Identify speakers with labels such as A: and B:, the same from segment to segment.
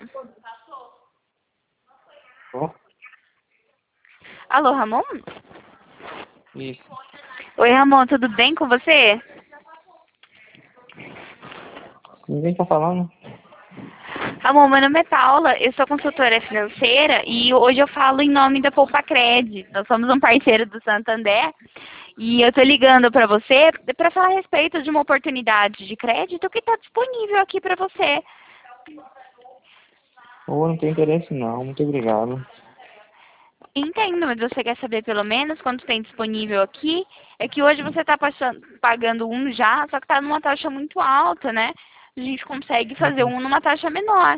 A: Ó,
B: Alô, Ramon?
A: isso.
B: Oi, Ramon, tudo bem com você?
A: Ninguém tá falando?
B: Ramon, meu nome é Paula, eu sou consultora financeira e hoje eu falo em nome da Poupa Cred. Nós somos um parceiro do Santander e eu tô ligando para você para falar a respeito de uma oportunidade de crédito que está disponível aqui para você.
A: Ou não tem interesse não, muito obrigado.
B: Entendo, mas você quer saber pelo menos quanto tem disponível aqui? É que hoje você está pagando um já, só que está numa taxa muito alta, né? A gente consegue fazer um numa taxa menor.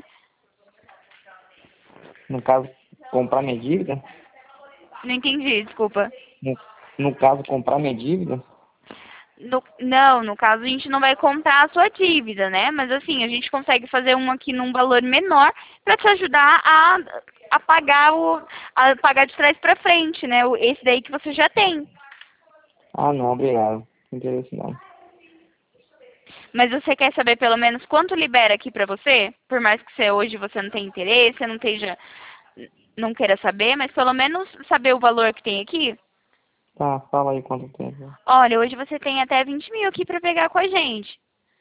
A: No caso, comprar minha dívida?
B: Não entendi, desculpa.
A: No, no caso, comprar minha dívida?
B: Não, no caso a gente não vai comprar a sua dívida, né? Mas assim, a gente consegue fazer um aqui num valor menor para te ajudar a pagar a pagar de trás para frente, né? Esse daí que você já tem.
A: Ah, não, obrigado. Não tem interesse não.
B: Mas você quer saber pelo menos quanto libera aqui para você? Por mais que hoje você não tenha interesse, você não queira saber, mas pelo menos saber o valor que tem aqui.
A: Tá, fala aí quanto tempo.
B: Olha, hoje você tem até 20 mil aqui para pegar com a gente.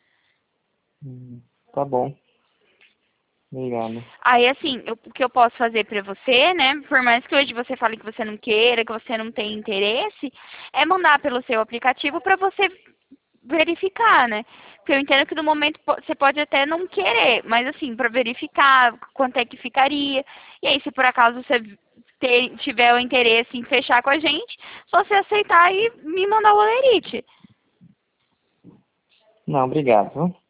A: Tá bom. Obrigado.
B: Aí, assim, o que eu posso fazer pra você, né? Por mais que hoje você fale que você não queira, que você não tem interesse, é mandar pelo seu aplicativo pra você verificar, né? Porque eu entendo que no momento você pode até não querer, mas assim, pra verificar quanto é que ficaria. E aí, se por acaso você tiver o interesse em fechar com a gente, só você aceitar e me mandar o olerite.
A: Não, obrigado, viu?